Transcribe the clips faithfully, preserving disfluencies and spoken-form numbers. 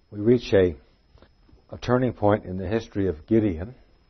We reach a, a turning point in the history of Gideon.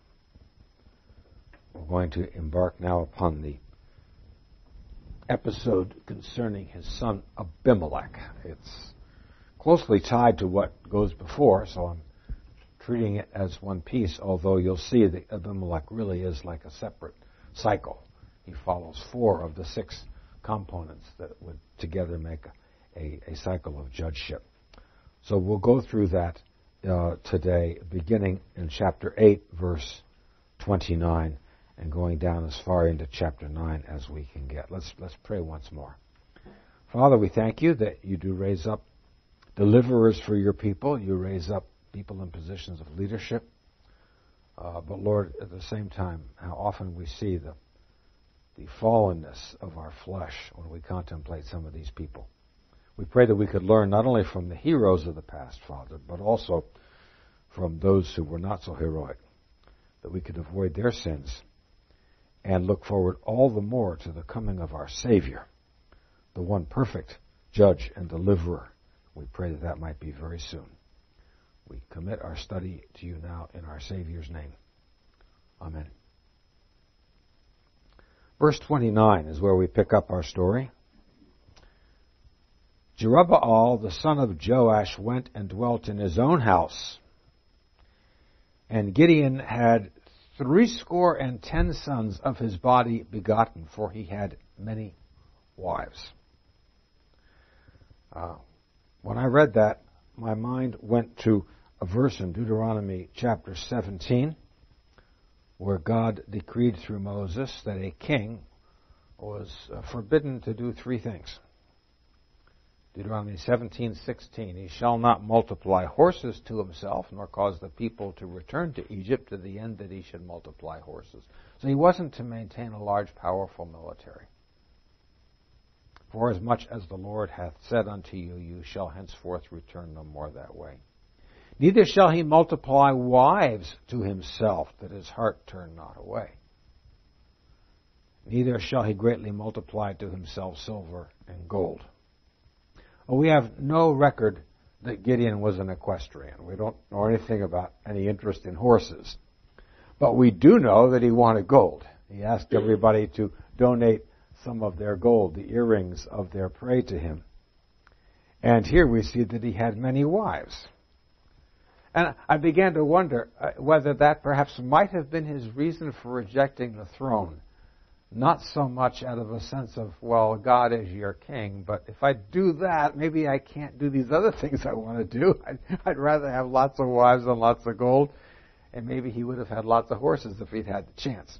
We're going to embark now upon the episode concerning his son Abimelech. It's closely tied to what goes before, so I'm treating it as one piece, although you'll see that Abimelech really is like a separate cycle. He follows four of the six components that would together make a, a, a cycle of judgeship. So we'll go through that uh, today, beginning in chapter eight, verse twenty-nine, and going down as far into chapter nine as we can get. Let's let's pray once more. Father, we thank you that you do raise up deliverers for your people. You raise up people in positions of leadership. Uh, but Lord, at the same time, how often we see the the fallenness of our flesh when we contemplate some of these people. We pray that we could learn not only from the heroes of the past, Father, but also from those who were not so heroic, that we could avoid their sins and look forward all the more to the coming of our Savior, the one perfect judge and deliverer. We pray that that might be very soon. We commit our study to you now in our Savior's name. Amen. Verse twenty-nine is where we pick up our story. Jerubbaal, the son of Joash, went and dwelt in his own house. And Gideon had threescore and ten sons of his body begotten, for he had many wives. Uh, when I read that, my mind went to a verse in Deuteronomy chapter seventeen, where God decreed through Moses that a king was forbidden to do three things. Deuteronomy seventeen sixteen, he shall not multiply horses to himself, nor cause the people to return to Egypt to the end that he should multiply horses. So he wasn't to maintain a large, powerful military. For as much as the Lord hath said unto you, you shall henceforth return no more that way. Neither shall he multiply wives to himself, that his heart turn not away. Neither shall he greatly multiply to himself silver and gold. Well, we have no record that Gideon was an equestrian. We don't know anything about any interest in horses. But we do know that he wanted gold. He asked everybody to donate some of their gold, the earrings of their prey, to him. And here we see that he had many wives. And I began to wonder whether that perhaps might have been his reason for rejecting the throne. Not so much out of a sense of, well, God is your king, but if I do that, maybe I can't do these other things I want to do. I'd, I'd rather have lots of wives and lots of gold, and maybe he would have had lots of horses if he'd had the chance.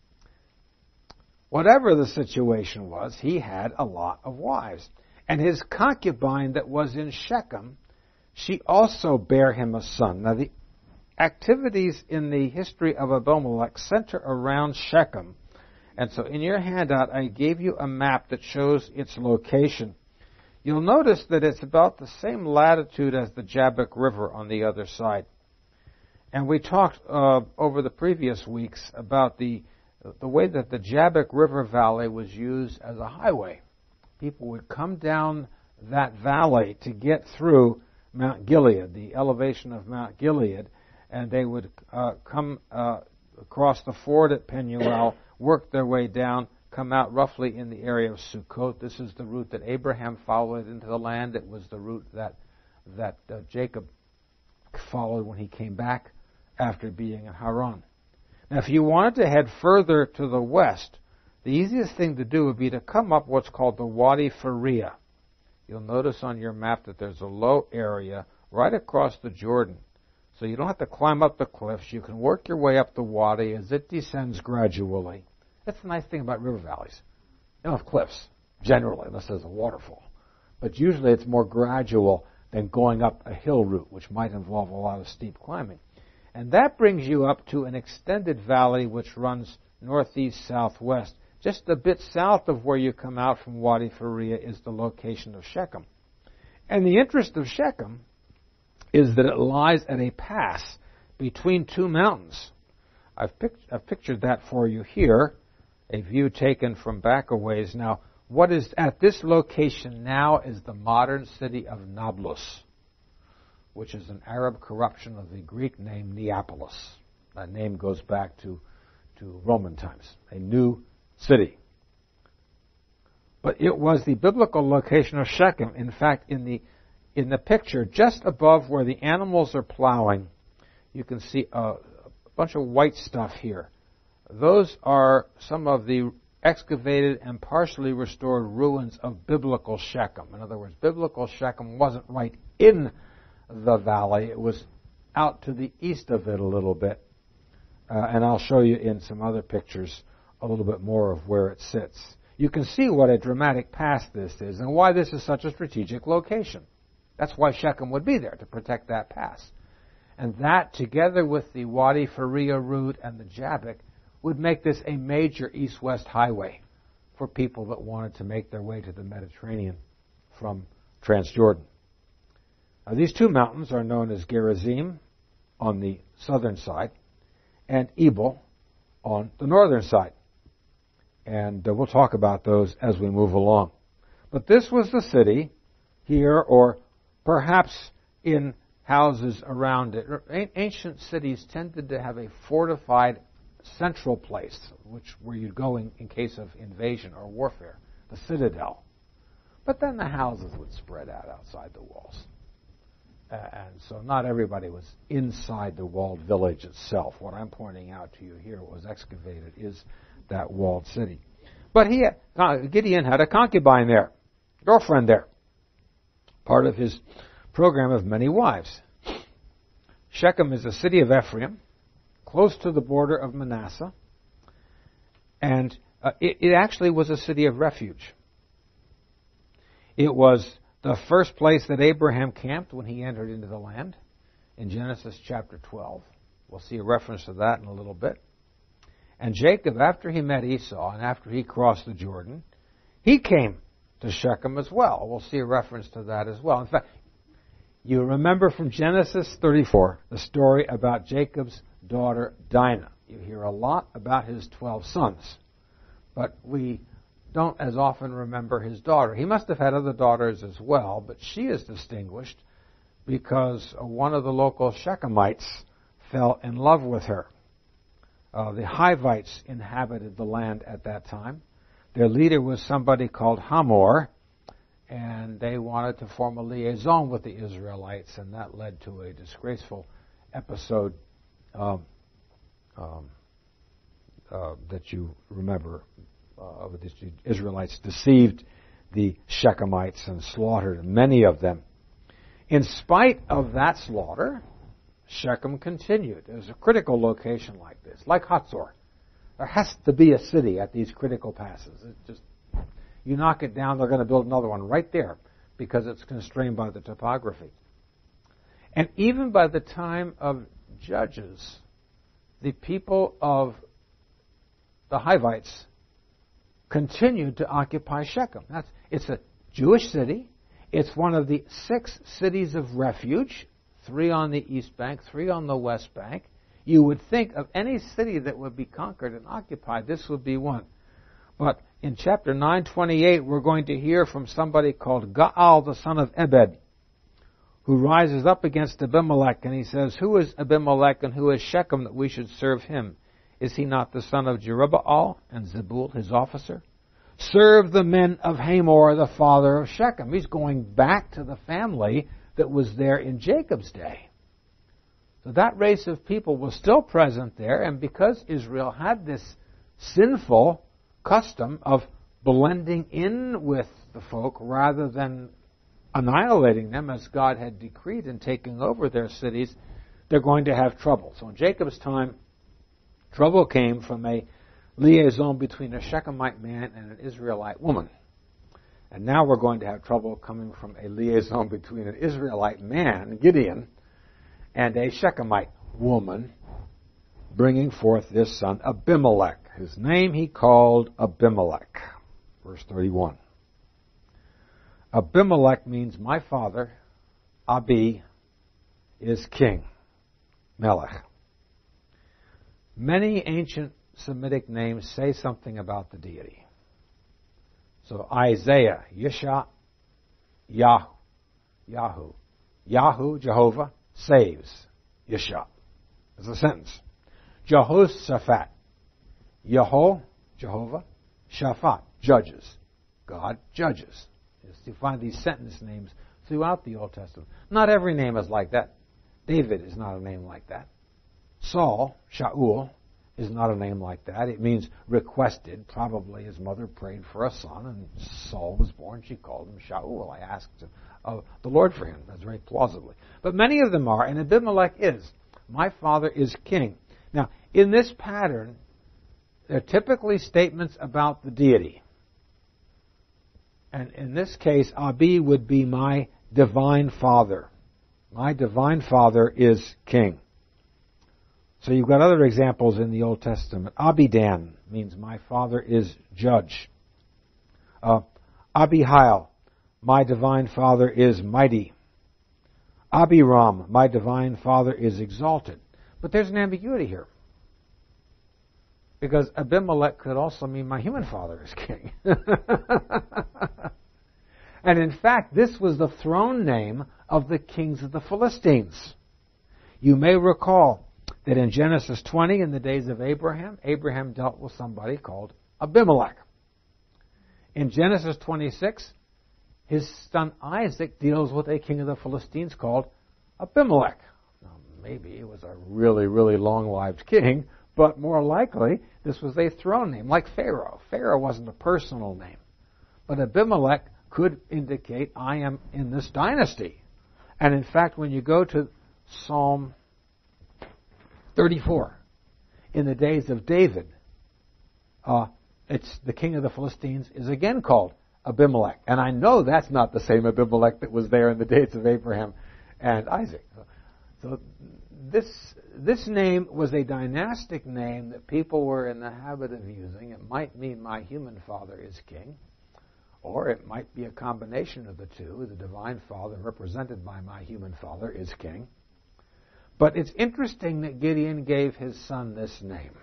Whatever the situation was, he had a lot of wives. And his concubine that was in Shechem, she also bare him a son. Now, the activities in the history of Abimelech center around Shechem. And so in your handout, I gave you a map that shows its location. You'll notice that it's about the same latitude as the Jabbok River on the other side. And we talked uh, over the previous weeks about the the way that the Jabbok River Valley was used as a highway. People would come down that valley to get through Mount Gilead, the elevation of Mount Gilead, and they would uh, come uh, across the ford at Penuel, work their way down, come out roughly in the area of Sukkot. This is the route that Abraham followed into the land. It was the route that that uh, Jacob followed when he came back after being in Haran. Now, if you wanted to head further to the west, the easiest thing to do would be to come up what's called the Wadi Faria. You'll notice on your map that there's a low area right across the Jordan. So you don't have to climb up the cliffs. You can work your way up the wadi as it descends gradually. That's the nice thing about river valleys. You don't have cliffs, generally, unless there's a waterfall. But usually it's more gradual than going up a hill route, which might involve a lot of steep climbing. And that brings you up to an extended valley which runs northeast-southwest. Just a bit south of where you come out from Wadi Faria is the location of Shechem. And the interest of Shechem is that it lies at a pass between two mountains. I've, pic- I've pictured that for you here, a view taken from back a ways. Now, what is at this location now is the modern city of Nablus. which is an Arab corruption of the Greek name Neapolis. That name goes back to, to Roman times, a new city. But it was the biblical location of Shechem. In fact, in the in the picture, just above where the animals are plowing, you can see a, a bunch of white stuff here. Those are some of the excavated and partially restored ruins of biblical Shechem. In other words, biblical Shechem wasn't right in the valley. It was out to the east of it a little bit. Uh, and I'll show you in some other pictures a little bit more of where it sits. You can see what a dramatic pass this is and why this is such a strategic location. That's why Shechem would be there, to protect that pass. And that, together with the Wadi Faria route and the Jabbok, would make this a major east-west highway for people that wanted to make their way to the Mediterranean from Transjordan. Now, these two mountains are known as Gerizim on the southern side and Ebal on the northern side. And uh, we'll talk about those as we move along. But this was the city here, or perhaps in houses around it. Ancient cities tended to have a fortified central place, which where you'd go in, in case of invasion or warfare, the citadel. But then the houses would spread out outside the walls. Uh, and so not everybody was inside the walled village itself. What I'm pointing out to you here, what was excavated, is that walled city. But he, uh, Gideon had a concubine there, girlfriend there, part of his program of many wives. Shechem is a city of Ephraim, close to the border of Manasseh, and uh, it, it actually was a city of refuge. It was the first place that Abraham camped when he entered into the land in Genesis chapter twelve. We'll see a reference to that in a little bit. And Jacob, after he met Esau and after he crossed the Jordan, he came to Shechem as well. We'll see a reference to that as well. In fact, you remember from Genesis thirty-four the story about Jacob's daughter Dinah. You hear a lot about his twelve sons, but we don't as often remember his daughter. He must have had other daughters as well, but she is distinguished because one of the local Shechemites fell in love with her. Uh, the Hivites inhabited the land at that time. Their leader was somebody called Hamor, and they wanted to form a liaison with the Israelites, and that led to a disgraceful episode um, um, uh, that you remember. Uh, the Israelites deceived the Shechemites and slaughtered many of them. In spite of that slaughter, Shechem continued. It was a critical location like this, like Hatzor. There has to be a city at these critical passes. It just, you knock it down, they're going to build another one right there because it's constrained by the topography. And even by the time of Judges, the people of the Hivites continued to occupy Shechem. That's, it's a Jewish city. It's one of the six cities of refuge, three on the east bank, three on the west bank. You would think of any city that would be conquered and occupied, this would be one. But in chapter nine twenty-eight, we're going to hear from somebody called Gaal, the son of Ebed, who rises up against Abimelech, and he says, "Who is Abimelech and who is Shechem that we should serve him? Is he not the son of Jerubbaal and Zebul, his officer? Serve the men of Hamor, the father of Shechem." He's going back to the family that was there in Jacob's day. So that race of people was still present there, and because Israel had this sinful custom of blending in with the folk rather than annihilating them as God had decreed and taking over their cities, they're going to have trouble. So in Jacob's time, trouble came from a liaison between a Shechemite man and an Israelite woman. And now we're going to have trouble coming from a liaison between an Israelite man, Gideon, and a Shechemite woman, bringing forth this son, Abimelech. His name he called Abimelech. Verse thirty-one. Abimelech means my father. Abi is king. Melech. Many ancient Semitic names say something about the deity. So Isaiah, Yeshua, Yah, Yahu. Yahoo, Jehovah, saves. Yeshua. It's a sentence. Jehoshaphat. Yeho, Jehovah. Shaphat, judges. God judges. You find these sentence names throughout the Old Testament. Not every name is like that. David is not a name like that. Saul, Shaul, is not a name like that. It means requested. Probably his mother prayed for a son, and Saul was born. She called him Shaul. I asked of the Lord for him. That's very plausibly. But many of them are, and Abimelech is. My father is king. Now, in this pattern, there are typically statements about the deity. And in this case, Abi would be my divine father. My divine father is king. So you've got other examples in the Old Testament. Abidan means my father is judge. Uh, Abihail, my divine father is mighty. Abiram, my divine father is exalted. But there's an ambiguity here. Because Abimelech could also mean my human father is king. And in fact, this was the throne name of the kings of the Philistines. You may recall that in Genesis twenty, in the days of Abraham, Abraham dealt with somebody called Abimelech. In Genesis twenty-six, his son Isaac deals with a king of the Philistines called Abimelech. Now, maybe it was a really, really long-lived king, but more likely, this was a throne name, like Pharaoh. Pharaoh wasn't a personal name. But Abimelech could indicate, I am in this dynasty. And in fact, when you go to Psalm thirty-four, in the days of David, uh, it's the king of the Philistines is again called Abimelech. And I know that's not the same Abimelech that was there in the days of Abraham and Isaac. So this this name was a dynastic name that people were in the habit of using. It might mean my human father is king, or it might be a combination of the two. The divine father, represented by my human father, is king. But it's interesting that Gideon gave his son this name.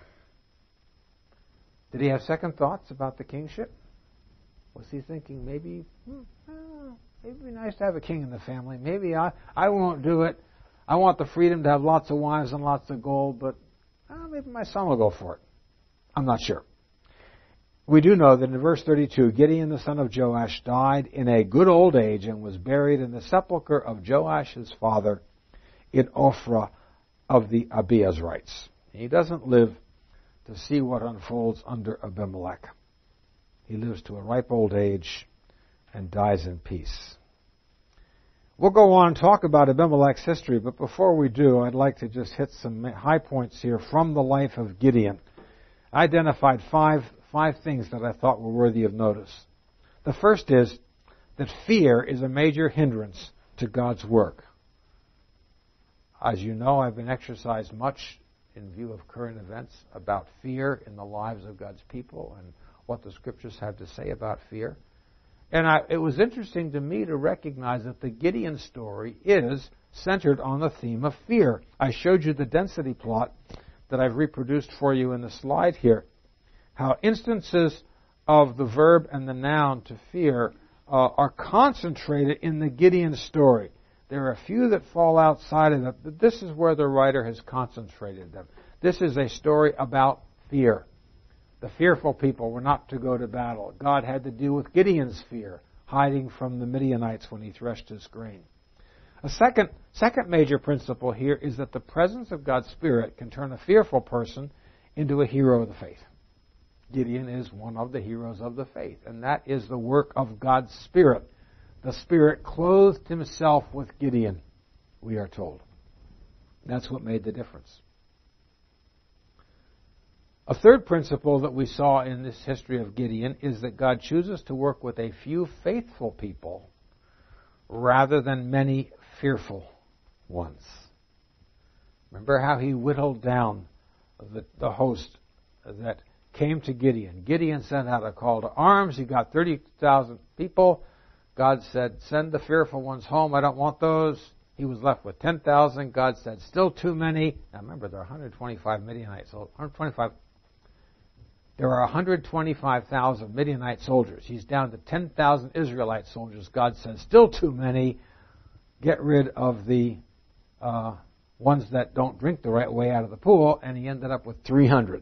Did he have second thoughts about the kingship? Was he thinking maybe, hmm, oh, maybe it'd be nice to have a king in the family. Maybe I, I won't do it. I want the freedom to have lots of wives and lots of gold, but oh, maybe my son will go for it. I'm not sure. We do know that in verse thirty-two, Gideon the son of Joash died in a good old age and was buried in the sepulchre of Joash his father in Ophrah of the Abiezrites. He doesn't live to see what unfolds under Abimelech. He lives to a ripe old age and dies in peace. We'll go on and talk about Abimelech's history, but before we do, I'd like to just hit some high points here from the life of Gideon. I identified five, five things that I thought were worthy of notice. The first is that fear is a major hindrance to God's work. As you know, I've been exercised much in view of current events about fear in the lives of God's people and what the Scriptures have to say about fear. And I, it was interesting to me to recognize that the Gideon story is centered on the theme of fear. I showed you the density plot that I've reproduced for you in the slide here, how instances of the verb and the noun to fear uh, are concentrated in the Gideon story. There are a few that fall outside of it, but this is where the writer has concentrated them. This is a story about fear. The fearful people were not to go to battle. God had to deal with Gideon's fear, hiding from the Midianites when he threshed his grain. A second, second major principle here is that the presence of God's Spirit can turn a fearful person into a hero of the faith. Gideon is one of the heroes of the faith, and that is the work of God's Spirit. The Spirit clothed himself with Gideon, we are told. That's what made the difference. A third principle that we saw in this history of Gideon is that God chooses to work with a few faithful people rather than many fearful ones. Remember how he whittled down the, the host that came to Gideon. Gideon sent out a call to arms. He got thirty thousand people. God said, send the fearful ones home. I don't want those. He was left with ten thousand. God said, still too many. Now remember, there are one hundred twenty-five Midianites. one hundred twenty-five There are one hundred twenty-five thousand Midianite soldiers. He's down to ten thousand Israelite soldiers. God says, still too many. get rid of the uh, ones that don't drink the right way out of the pool, and he ended up with three hundred.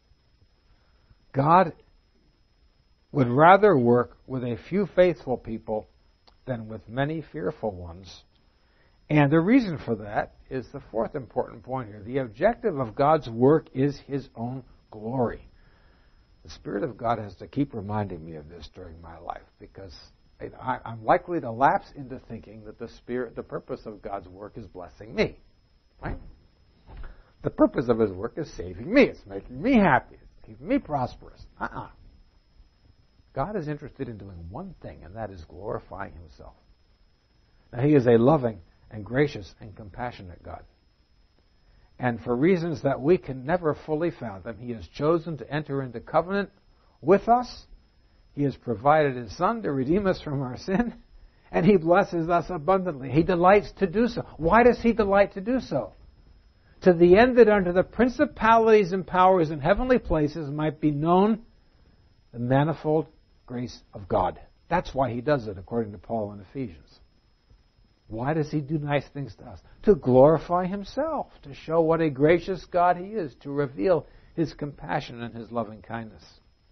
God would rather work with a few faithful people than with many fearful ones. And the reason for that is the fourth important point here. The objective of God's work is His own glory. The Spirit of God has to keep reminding me of this during my life, because I, I'm likely to lapse into thinking that the Spirit, the purpose of God's work is blessing me. Right? The purpose of His work is saving me. It's making me happy. It's keeping me prosperous. Uh-uh. God is interested in doing one thing, and that is glorifying Himself. Now, He is a loving and gracious and compassionate God. And for reasons that we can never fully fathom, He has chosen to enter into covenant with us. He has provided His Son to redeem us from our sin, and He blesses us abundantly. He delights to do so. Why does He delight to do so? To the end that under the principalities and powers in heavenly places might be known the manifold grace of God. That's why He does it, according to Paul in Ephesians. Why does He do nice things to us? To glorify Himself, to show what a gracious God He is, to reveal His compassion and His loving kindness.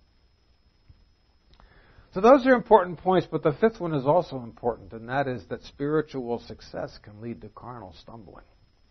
So those are important points, but the fifth one is also important, and that is that spiritual success can lead to carnal stumbling.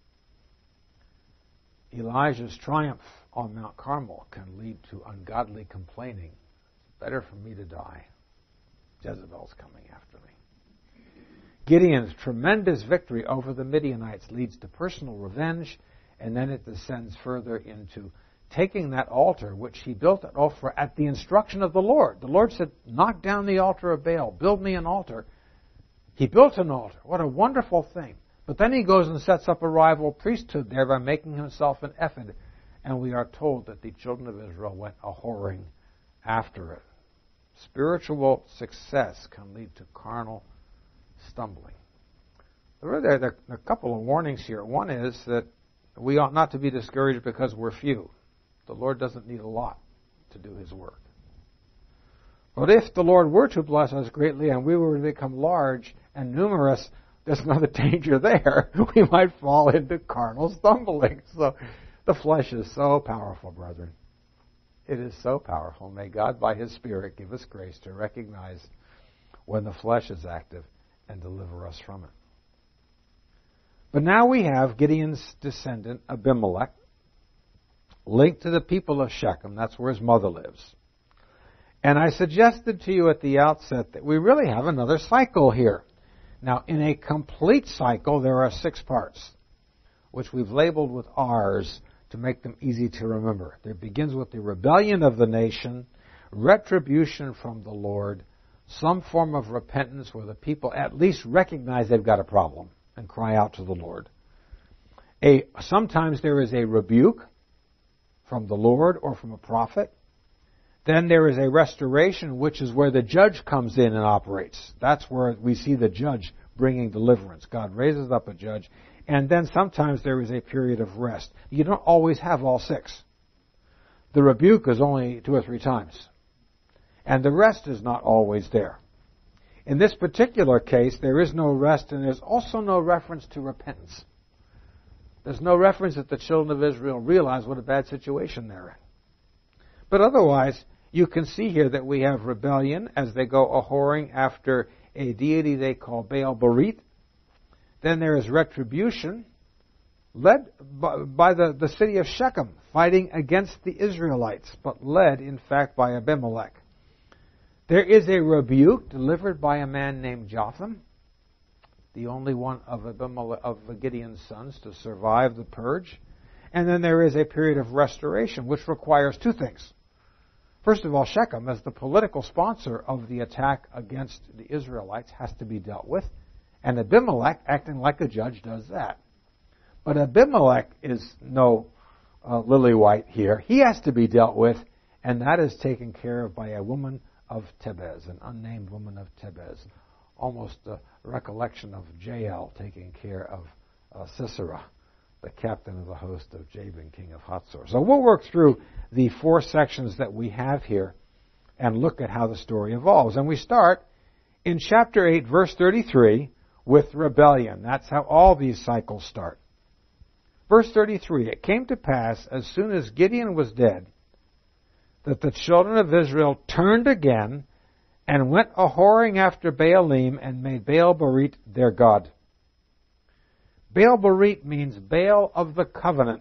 Elijah's triumph on Mount Carmel can lead to ungodly complaining. It's better for me to die. Jezebel's coming after me. Gideon's tremendous victory over the Midianites leads to personal revenge, and then it descends further into taking that altar which he built at Ophrah at the instruction of the Lord. The Lord said, knock down the altar of Baal, build me an altar. He built an altar. What a wonderful thing. But then he goes and sets up a rival priesthood there by making himself an ephod. And we are told that the children of Israel went a-whoring after it. Spiritual success can lead to carnal stumbling. There are a couple of warnings here. One is that we ought not to be discouraged because we're few. The Lord doesn't need a lot to do His work. But if the Lord were to bless us greatly and we were to become large and numerous, there's another danger there. We might fall into carnal stumbling. So the flesh is so powerful, brethren. It is so powerful. May God, by His Spirit, give us grace to recognize when the flesh is active and deliver us from it. But now we have Gideon's descendant, Abimelech, linked to the people of Shechem. That's where his mother lives. And I suggested to you at the outset that we really have another cycle here. Now, in a complete cycle, there are six parts, which we've labeled with R's to make them easy to remember. It begins with the rebellion of the nation, retribution from the Lord, some form of repentance where the people at least recognize they've got a problem and cry out to the Lord. A, sometimes there is a rebuke from the Lord or from a prophet. Then there is a restoration, which is where the judge comes in and operates. That's where we see the judge bringing deliverance. God raises up a judge. And then sometimes there is a period of rest. You don't always have all six. The rebuke is only two or three times. And the rest is not always there. In this particular case, there is no rest, and there's also no reference to repentance. There's no reference that the children of Israel realize what a bad situation they're in. But otherwise, you can see here that we have rebellion as they go a-whoring after a deity they call Baal Berith. Then there is retribution, led by, by the, the city of Shechem, fighting against the Israelites, but led, in fact, by Abimelech. There is a rebuke delivered by a man named Jotham, the only one of Abimelech, of Gideon's sons to survive the purge. And then there is a period of restoration, which requires two things. First of all, Shechem, as the political sponsor of the attack against the Israelites, has to be dealt with. And Abimelech, acting like a judge, does that. But Abimelech is no uh, lily white here. He has to be dealt with, and that is taken care of by a woman of Tebez, an unnamed woman of Tebez. Almost a recollection of Jael taking care of uh, Sisera, the captain of the host of Jabin, king of Hatzor. So we'll work through the four sections that we have here and look at how the story evolves. And we start in chapter eight, verse thirty-three, with rebellion. That's how all these cycles start. Verse thirty-three, it came to pass, as soon as Gideon was dead, that the children of Israel turned again and went a-whoring after Baalim and made Baal-Berith their god. Baal-Berith means Baal of the covenant.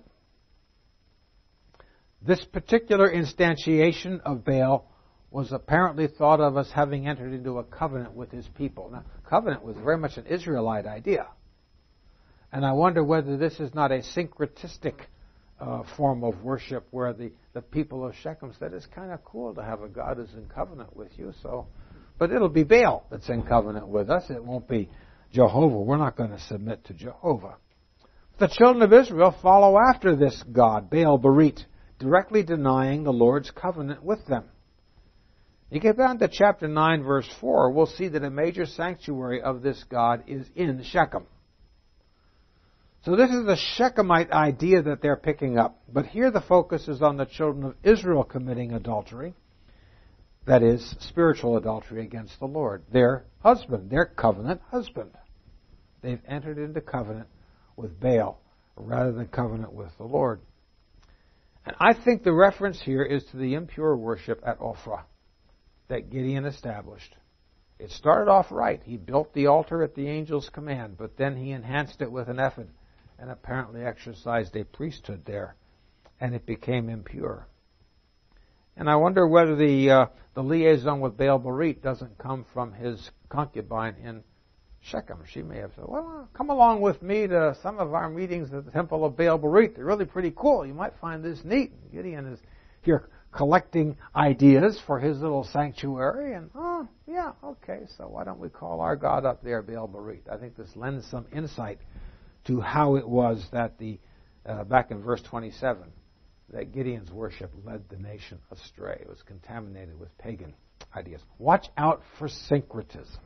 This particular instantiation of Baal was apparently thought of as having entered into a covenant with his people. Now, covenant was very much an Israelite idea. And I wonder whether this is not a syncretistic uh, form of worship where the, the people of Shechem said, it's kind of cool to have a God who's in covenant with you. So, but it'll be Baal that's in covenant with us. It won't be Jehovah. We're not going to submit to Jehovah. The children of Israel follow after this God, Baal-Berith, directly denying the Lord's covenant with them. You get down to chapter nine, verse four, we'll see that a major sanctuary of this God is in Shechem. So this is the Shechemite idea that they're picking up. But here the focus is on the children of Israel committing adultery. That is, spiritual adultery against the Lord. Their husband, their covenant husband. They've entered into covenant with Baal rather than covenant with the Lord. And I think the reference here is to the impure worship at Ophrah that Gideon established. It started off right. He built the altar at the angel's command, but then he enhanced it with an ephod and apparently exercised a priesthood there, and it became impure. And I wonder whether the uh, the liaison with Baal-Berith doesn't come from his concubine in Shechem. She may have said, well, come along with me to some of our meetings at the temple of Baal-Berith. They're really pretty cool. You might find this neat. Gideon is here collecting ideas for his little sanctuary, and, oh, yeah, okay, so why don't we call our God up there Baal-Berith? I think this lends some insight to how it was that the, uh, back in verse twenty-seven, that Gideon's worship led the nation astray. It was contaminated with pagan ideas. Watch out for syncretism.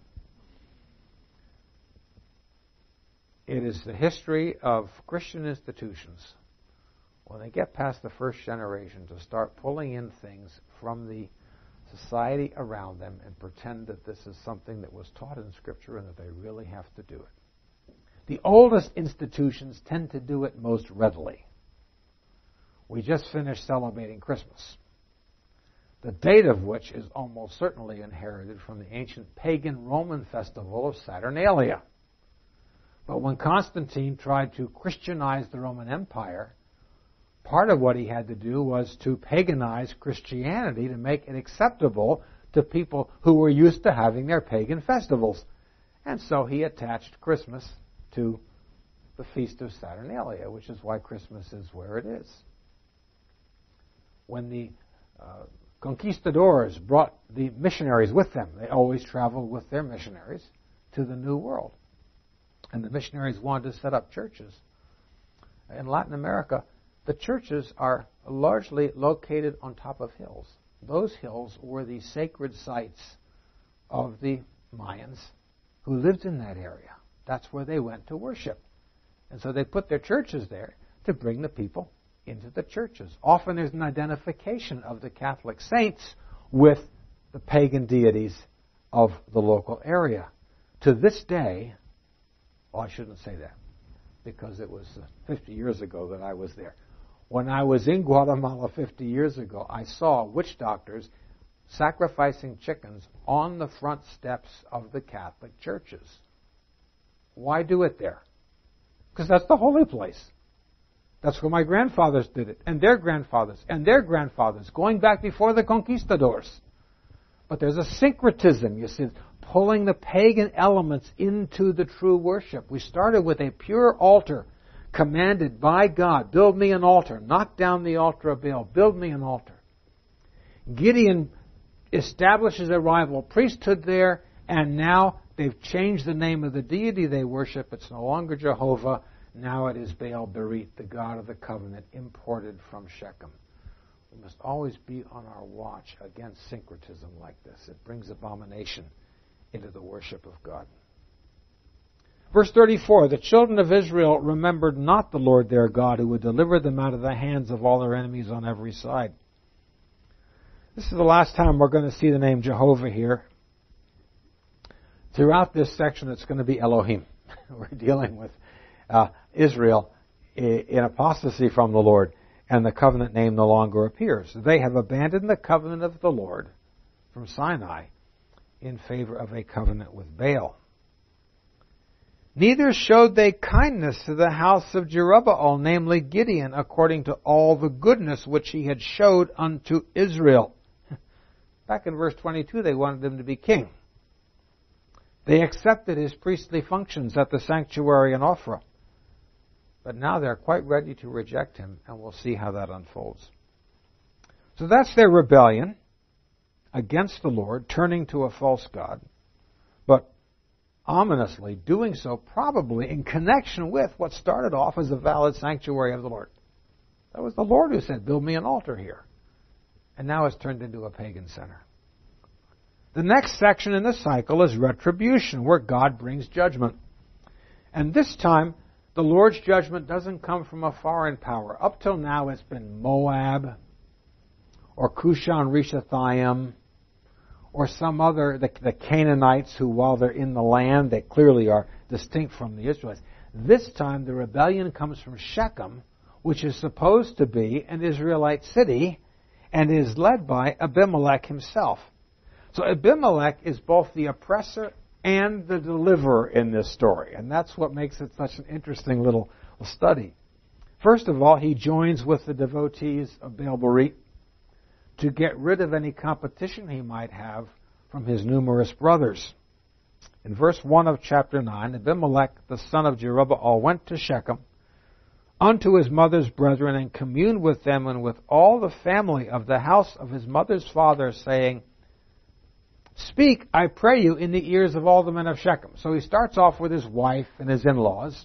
It is the history of Christian institutions, when they get past the first generation, to start pulling in things from the society around them and pretend that this is something that was taught in Scripture and that they really have to do it. The oldest institutions tend to do it most readily. We just finished celebrating Christmas, the date of which is almost certainly inherited from the ancient pagan Roman festival of Saturnalia. But when Constantine tried to Christianize the Roman Empire, part of what he had to do was to paganize Christianity to make it acceptable to people who were used to having their pagan festivals. And so he attached Christmas to the Feast of Saturnalia, which is why Christmas is where it is. When the uh, conquistadors brought the missionaries with them, they always traveled with their missionaries to the New World. And the missionaries wanted to set up churches. In Latin America, the churches are largely located on top of hills. Those hills were the sacred sites of the Mayans who lived in that area. That's where they went to worship. And so they put their churches there to bring the people into the churches. Often there's an identification of the Catholic saints with the pagan deities of the local area. To this day, well, I shouldn't say that, because it was fifty years ago that I was there. When I was in Guatemala fifty years ago, I saw witch doctors sacrificing chickens on the front steps of the Catholic churches. Why do it there? Because that's the holy place. That's where my grandfathers did it, and their grandfathers, and their grandfathers, going back before the conquistadors. But there's a syncretism, you see, pulling the pagan elements into the true worship. We started with a pure altar commanded by God. Build me an altar. Knock down the altar of Baal. Build me an altar. Gideon establishes a rival priesthood there, and now they've changed the name of the deity they worship. It's no longer Jehovah. Now it is Baal-Berith, the god of the covenant, imported from Shechem. We must always be on our watch against syncretism like this. It brings abomination into the worship of God. Verse thirty-four, the children of Israel remembered not the Lord their God, who would deliver them out of the hands of all their enemies on every side. This is the last time we're going to see the name Jehovah here. Throughout this section, it's going to be Elohim. We're dealing with uh, Israel in apostasy from the Lord, and the covenant name no longer appears. They have abandoned the covenant of the Lord from Sinai in favor of a covenant with Baal. Neither showed they kindness to the house of Jerubbaal, namely Gideon, according to all the goodness which he had showed unto Israel. Back in verse twenty-two, they wanted him to be king. They accepted his priestly functions at the sanctuary in Ophrah. But now they're quite ready to reject him, and we'll see how that unfolds. So that's their rebellion against the Lord, turning to a false god, but ominously doing so probably in connection with what started off as a valid sanctuary of the Lord. That was the Lord who said, build me an altar here. And now it's turned into a pagan center. The next section in the cycle is retribution, where God brings judgment. And this time, the Lord's judgment doesn't come from a foreign power. Up till now, it's been Moab, or Cushan Rishathaim, or some other, the, the Canaanites, who while they're in the land, they clearly are distinct from the Israelites. This time, the rebellion comes from Shechem, which is supposed to be an Israelite city, and is led by Abimelech himself. So Abimelech is both the oppressor and the deliverer in this story. And that's what makes it such an interesting little study. First of all, he joins with the devotees of Baal-Berith to get rid of any competition he might have from his numerous brothers. In verse one of chapter nine, Abimelech, the son of Jerubbaal, went to Shechem unto his mother's brethren, and communed with them and with all the family of the house of his mother's father, saying, Speak, I pray you, in the ears of all the men of Shechem. So he starts off with his wife and his in-laws.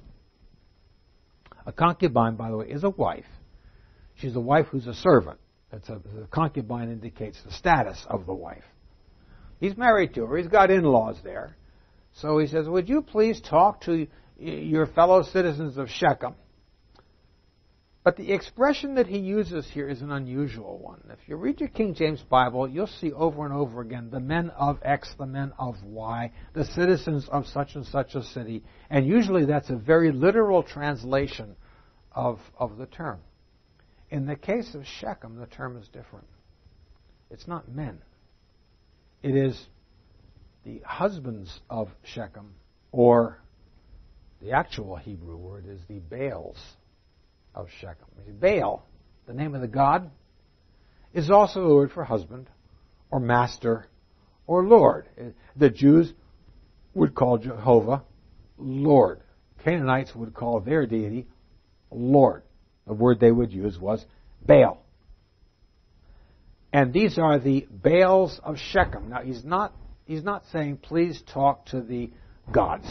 A concubine, by the way, is a wife. She's a wife who's a servant. That's a, the concubine indicates the status of the wife. He's married to her. He's got in-laws there. So he says, would you please talk to your fellow citizens of Shechem? But the expression that he uses here is an unusual one. If you read your King James Bible, you'll see over and over again the men of X, the men of Y, the citizens of such and such a city. And usually that's a very literal translation of, of the term. In the case of Shechem, the term is different. It's not men. It is the husbands of Shechem, or the actual Hebrew word is the Baals of Shechem. Baal, the name of the god, is also the word for husband, or master, or Lord. The Jews would call Jehovah Lord. Canaanites would call their deity Lord. The word they would use was Baal. And these are the Baals of Shechem. Now, he's not, he's not saying, please talk to the gods.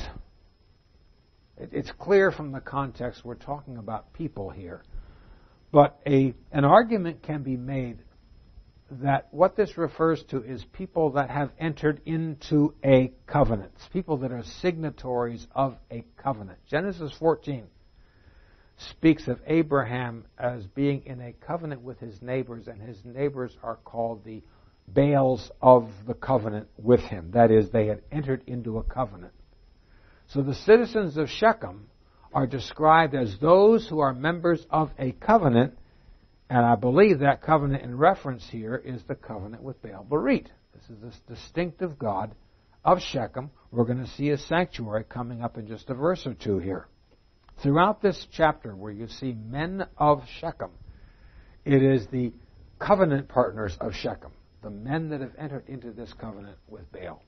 It's clear from the context we're talking about people here. But a, an argument can be made that what this refers to is people that have entered into a covenant. People that are signatories of a covenant. Genesis fourteen speaks of Abraham as being in a covenant with his neighbors, and his neighbors are called the Baals of the covenant with him. That is, they had entered into a covenant. So the citizens of Shechem are described as those who are members of a covenant, and I believe that covenant in reference here is the covenant with Baal-Berith. This is this distinctive god of Shechem. We're going to see a sanctuary coming up in just a verse or two here. Throughout this chapter where you see men of Shechem, it is the covenant partners of Shechem, the men that have entered into this covenant with Baal.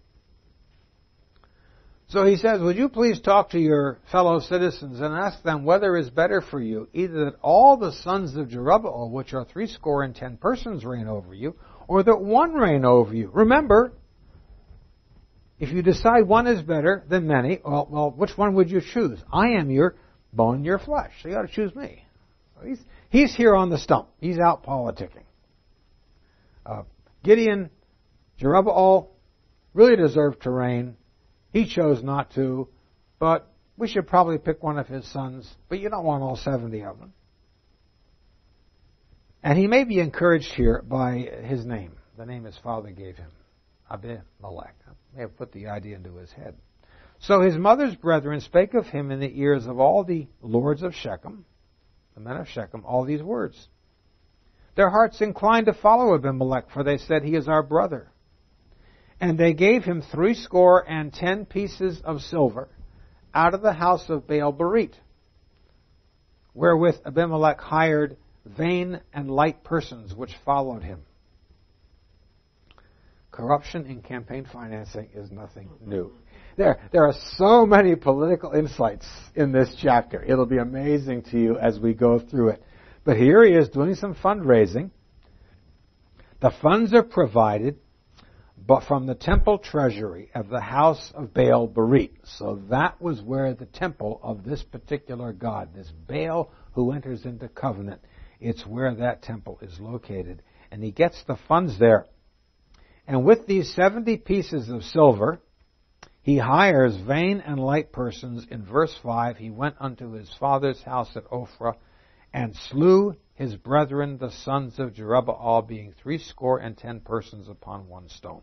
So he says, would you please talk to your fellow citizens and ask them whether it is better for you, either that all the sons of Jerubbaal, which are threescore and ten persons, reign over you, or that one reign over you. Remember, if you decide one is better than many, well, well which one would you choose? I am your bone and your flesh, so you got to choose me. So he's, he's here on the stump. He's out politicking. Uh, Gideon, Jerubbaal, really deserved to reign. He chose not to, but we should probably pick one of his sons, but you don't want all seventy of them. And he may be encouraged here by his name, the name his father gave him. Abimelech. I may have put the idea into his head. So his mother's brethren spake of him in the ears of all the lords of Shechem, the men of Shechem, all these words. Their hearts inclined to follow Abimelech, for they said, He is our brother. And they gave him threescore and ten pieces of silver out of the house of Baal-berith, wherewith Abimelech hired vain and light persons which followed him. Corruption in campaign financing is nothing new. There, there are so many political insights in this chapter. It'll be amazing to you as we go through it. But here he is doing some fundraising. The funds are provided but from the temple treasury of the house of Baal-berith. So that was where the temple of this particular god, this Baal who enters into covenant, it's where that temple is located. And he gets the funds there. And with these seventy pieces of silver, he hires vain and light persons. In verse five, he went unto his father's house at Ophrah, and slew his brethren, the sons of Jerubbaal, being threescore and ten persons upon one stone.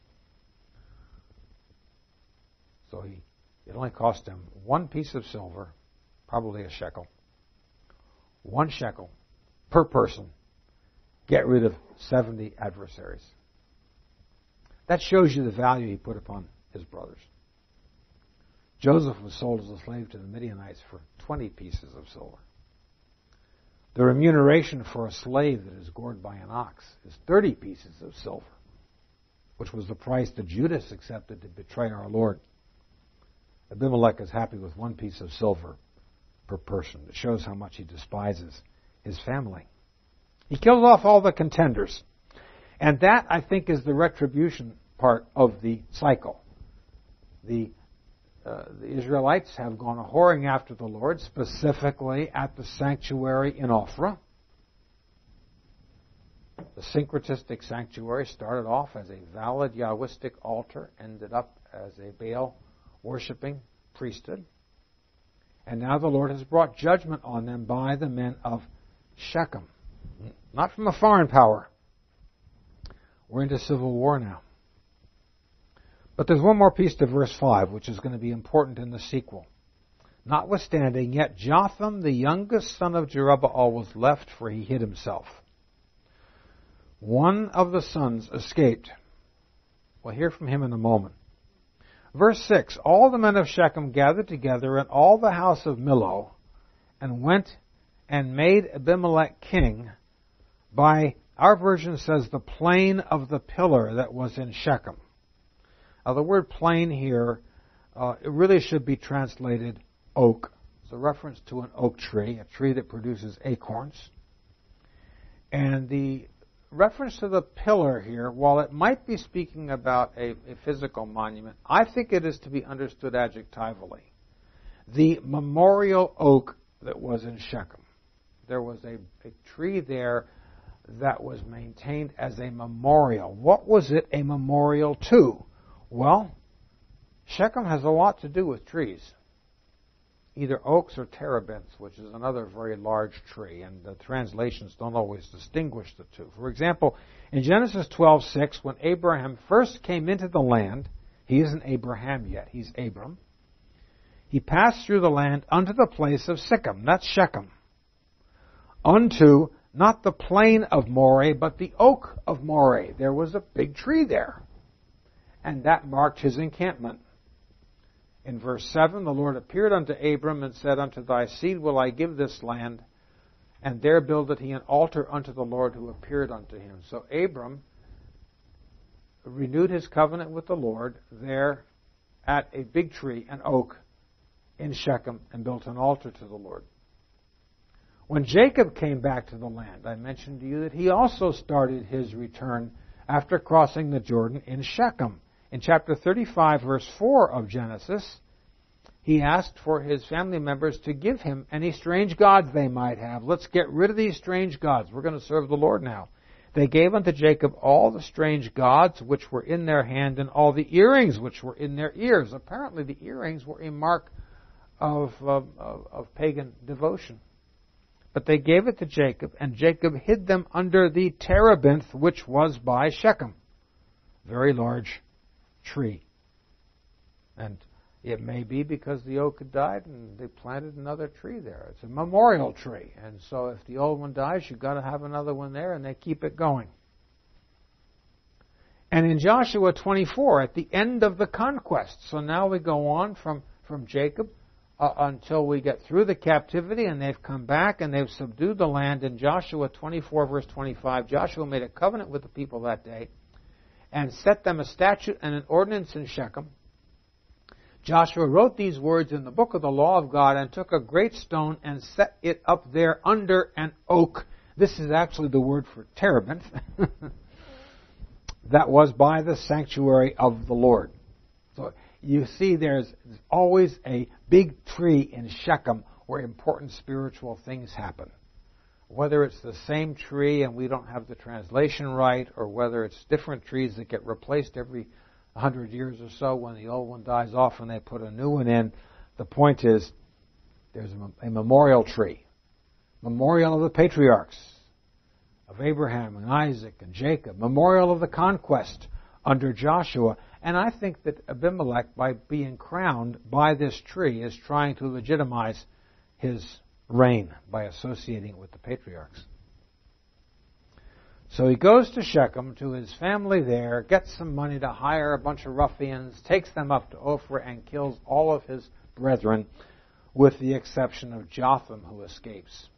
So he, it only cost him one piece of silver, probably a shekel, one shekel per person, get rid of seventy adversaries. That shows you the value he put upon his brothers. Joseph was sold as a slave to the Midianites for twenty pieces of silver. The remuneration for a slave that is gored by an ox is thirty pieces of silver, which was the price that Judas accepted to betray our Lord. Abimelech is happy with one piece of silver per person. It shows how much he despises his family. He kills off all the contenders. And that, I think, is the retribution part of the cycle. The, uh, the Israelites have gone a-whoring after the Lord, specifically at the sanctuary in Ophrah. The syncretistic sanctuary started off as a valid Yahwistic altar, ended up as a Baal-worshipping priesthood. And now the Lord has brought judgment on them by the men of Shechem. Not from a foreign power. We're into civil war now. But there's one more piece to verse five, which is going to be important in the sequel. Notwithstanding, yet Jotham, the youngest son of Jerubbaal, was left, for he hid himself. One of the sons escaped. We'll hear from him in a moment. Verse six, all the men of Shechem gathered together, and all the house of Millo, and went and made Abimelech king by, our version says, the plain of the pillar that was in Shechem. Now the word plain here, uh, it really should be translated oak. It's a reference to an oak tree, a tree that produces acorns. And the reference to the pillar here, while it might be speaking about a, a physical monument, I think it is to be understood adjectively. The memorial oak that was in Shechem. There was a, a tree there that was maintained as a memorial. What was it a memorial to? Well, Shechem has a lot to do with trees. Either oaks or terebinths, which is another very large tree, and the translations don't always distinguish the two. For example, in Genesis twelve six, when Abraham first came into the land, he isn't Abraham yet, he's Abram, he passed through the land unto the place of Sichem, that's Shechem, unto not the plain of Moreh, but the oak of Moreh. There was a big tree there, and that marked his encampment. In verse seven, the Lord appeared unto Abram and said, unto thy seed will I give this land, and there builded he an altar unto the Lord who appeared unto him. So Abram renewed his covenant with the Lord there at a big tree, an oak, in Shechem, and built an altar to the Lord. When Jacob came back to the land, I mentioned to you that he also started his return after crossing the Jordan in Shechem. In chapter thirty-five, verse four of Genesis, he asked for his family members to give him any strange gods they might have. Let's get rid of these strange gods. We're going to serve the Lord now. They gave unto Jacob all the strange gods which were in their hand, and all the earrings which were in their ears. Apparently the earrings were a mark of, of, of, of pagan devotion. But they gave it to Jacob, and Jacob hid them under the terebinth which was by Shechem. Very large tree. And it may be because the oak had died and they planted another tree there. It's a memorial tree. And so if the old one dies, you've got to have another one there, and they keep it going. And in Joshua twenty-four, at the end of the conquest, so now we go on from, from Jacob uh, until we get through the captivity, and they've come back and they've subdued the land. In Joshua twenty-four, verse twenty-five, Joshua made a covenant with the people that day and set them a statute and an ordinance in Shechem. Joshua wrote these words in the book of the law of God and took a great stone and set it up there under an oak. This is actually the word for terebinth. That was by the sanctuary of the Lord. So you see there's always a big tree in Shechem where important spiritual things happen. Whether it's the same tree and we don't have the translation right, or whether it's different trees that get replaced every one hundred years or so when the old one dies off and they put a new one in, the point is there's a memorial tree. Memorial of the patriarchs, of Abraham and Isaac and Jacob, memorial of the conquest under Joshua. And I think that Abimelech, by being crowned by this tree, is trying to legitimize his reign by associating it with the patriarchs. So he goes to Shechem, to his family there, gets some money to hire a bunch of ruffians, takes them up to Ophrah, and kills all of his brethren, with the exception of Jotham, who escapes.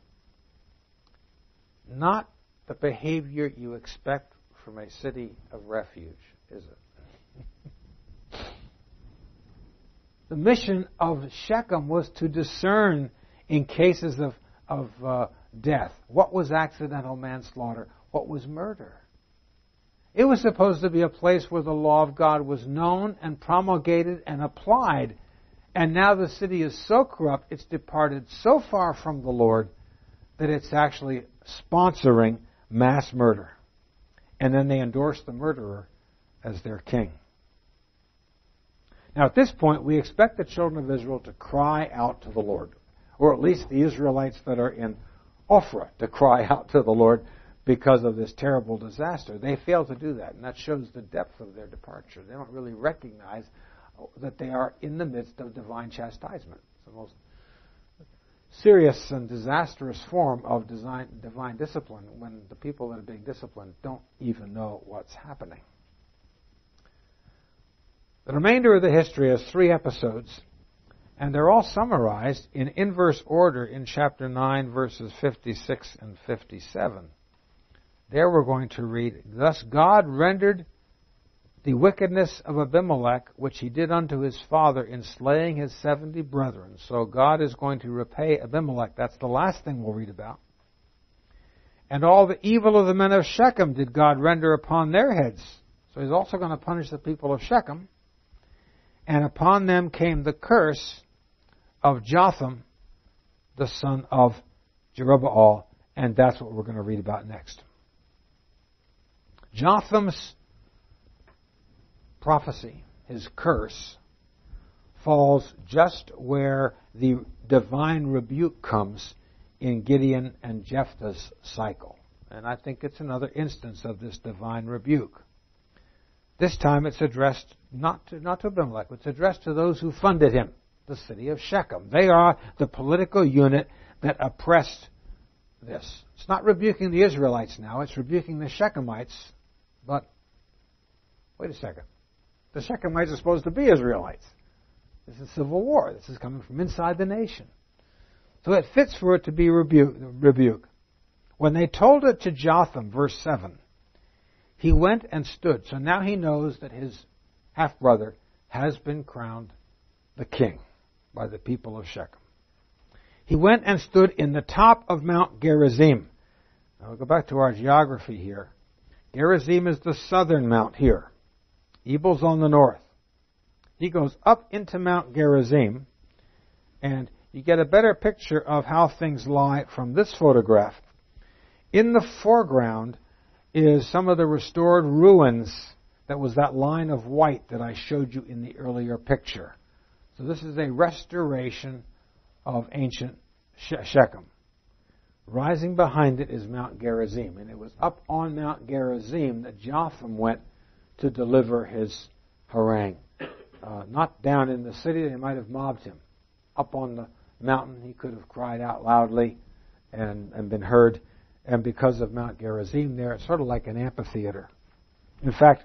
Not the behavior you expect from a city of refuge, is it? The mission of Shechem was to discern in cases of, of uh, death. What was accidental manslaughter? What was murder? It was supposed to be a place where the law of God was known and promulgated and applied. And now the city is so corrupt, it's departed so far from the Lord that it's actually sponsoring mass murder. And then they endorse the murderer as their king. Now at this point, we expect the children of Israel to cry out to the Lord. Or at least the Israelites that are in Ophrah to cry out to the Lord because of this terrible disaster. They fail to do that, and that shows the depth of their departure. They don't really recognize that they are in the midst of divine chastisement. It's the most serious and disastrous form of design, divine discipline when the people that are being disciplined don't even know what's happening. The remainder of the history has three episodes, and they're all summarized in inverse order in chapter nine, verses fifty-six and fifty-seven. There we're going to read, "Thus God rendered the wickedness of Abimelech, which he did unto his father in slaying his seventy brethren." So God is going to repay Abimelech. That's the last thing we'll read about. "And all the evil of the men of Shechem did God render upon their heads." So he's also going to punish the people of Shechem. "And upon them came the curse of Jotham, the son of Jerubbaal." And that's what we're going to read about next. Jotham's prophecy, his curse, falls just where the divine rebuke comes in Gideon and Jephthah's cycle. And I think it's another instance of this divine rebuke. This time it's addressed not to, not to Abimelech, it's addressed to those who funded him, the city of Shechem. They are the political unit that oppressed this. It's not rebuking the Israelites now, it's rebuking the Shechemites. But, wait a second. The Shechemites are supposed to be Israelites. This is civil war. This is coming from inside the nation. So it fits for it to be rebuke. rebuke. When they told it to Jotham, verse seven, he went and stood. So now he knows that his half-brother has been crowned the king by the people of Shechem. He went and stood in the top of Mount Gerizim. Now we'll go back to our geography here. Gerizim is the southern mount here. Ebel's on the north. He goes up into Mount Gerizim, and you get a better picture of how things lie from this photograph. In the foreground is some of the restored ruins. That was that line of white that I showed you in the earlier picture. So this is a restoration of ancient Shechem. Rising behind it is Mount Gerizim, and it was up on Mount Gerizim that Jotham went to deliver his harangue. Uh, not down in the city, they might have mobbed him. Up on the mountain, he could have cried out loudly and, and been heard. And because of Mount Gerizim there, it's sort of like an amphitheater. In fact,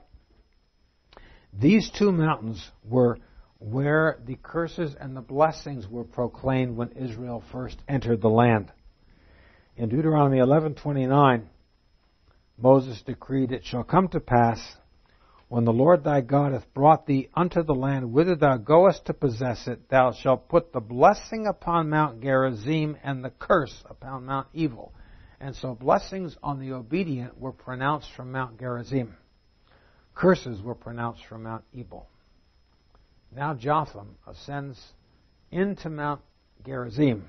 these two mountains were where the curses and the blessings were proclaimed when Israel first entered the land. In Deuteronomy eleven twenty-nine, Moses decreed, "It shall come to pass, when the Lord thy God hath brought thee unto the land whither thou goest to possess it, thou shalt put the blessing upon Mount Gerizim and the curse upon Mount Ebal." And so blessings on the obedient were pronounced from Mount Gerizim. Curses were pronounced from Mount Ebal. Now Jotham ascends into Mount Gerizim.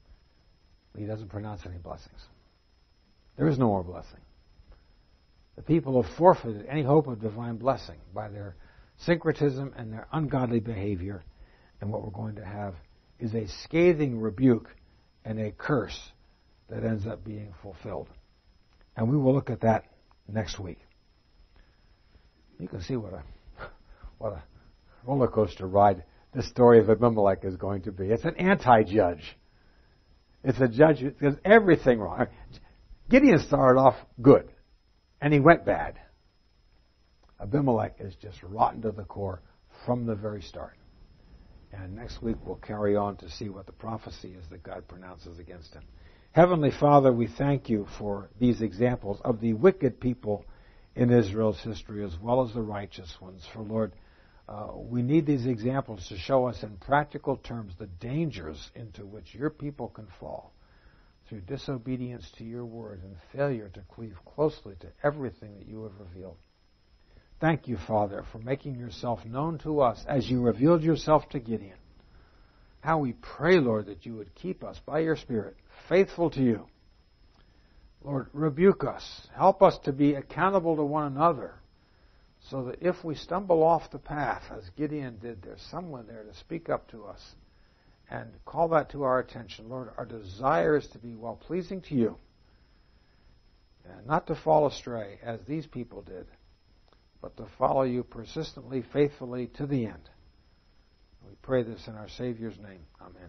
He doesn't pronounce any blessings. There is no more blessing. The people have forfeited any hope of divine blessing by their syncretism and their ungodly behavior. And what we're going to have is a scathing rebuke and a curse that ends up being fulfilled. And we will look at that next week. You can see what a what a roller coaster ride this story of Abimelech is going to be. It's an anti-judge. It's a judge who does everything wrong. Gideon started off good, and he went bad. Abimelech is just rotten to the core from the very start. And next week we'll carry on to see what the prophecy is that God pronounces against him. Heavenly Father, we thank you for these examples of the wicked people in Israel's history as well as the righteous ones. For, Lord, uh, we need these examples to show us in practical terms the dangers into which your people can fall through disobedience to your word and failure to cleave closely to everything that you have revealed. Thank you, Father, for making yourself known to us as you revealed yourself to Gideon. How we pray, Lord, that you would keep us by your Spirit faithful to you. Lord, rebuke us. Help us to be accountable to one another so that if we stumble off the path, as Gideon did, there's someone there to speak up to us and call that to our attention. Lord, our desire is to be well-pleasing to you and not to fall astray as these people did, but to follow you persistently, faithfully to the end. We pray this in our Savior's name. Amen.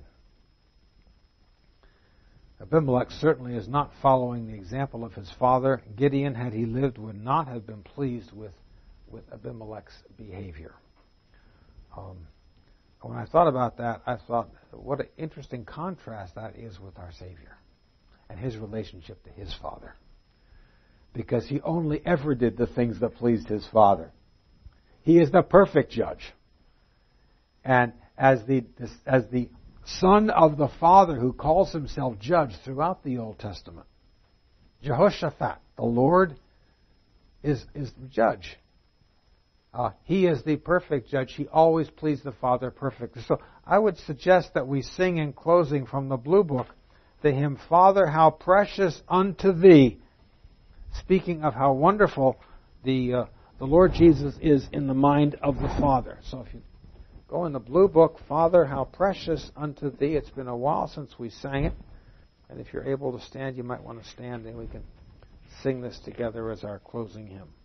Abimelech certainly is not following the example of his father. Gideon, had he lived, would not have been pleased with, with Abimelech's behavior. Um, when I thought about that, I thought, what an interesting contrast that is with our Savior and his relationship to his father. Because he only ever did the things that pleased his father. He is the perfect judge. And as the as the son of the Father who calls himself judge throughout the Old Testament, Jehoshaphat, the Lord, is, is the judge. Uh, he is the perfect judge. He always pleased the Father perfectly. So I would suggest that we sing in closing from the Blue Book the hymn, "Father, how precious unto thee," speaking of how wonderful the uh, the Lord Jesus is in the mind of the Father. So if you go in the Blue Book, "Father, how precious unto thee." It's been a while since we sang it. And if you're able to stand, you might want to stand and we can sing this together as our closing hymn.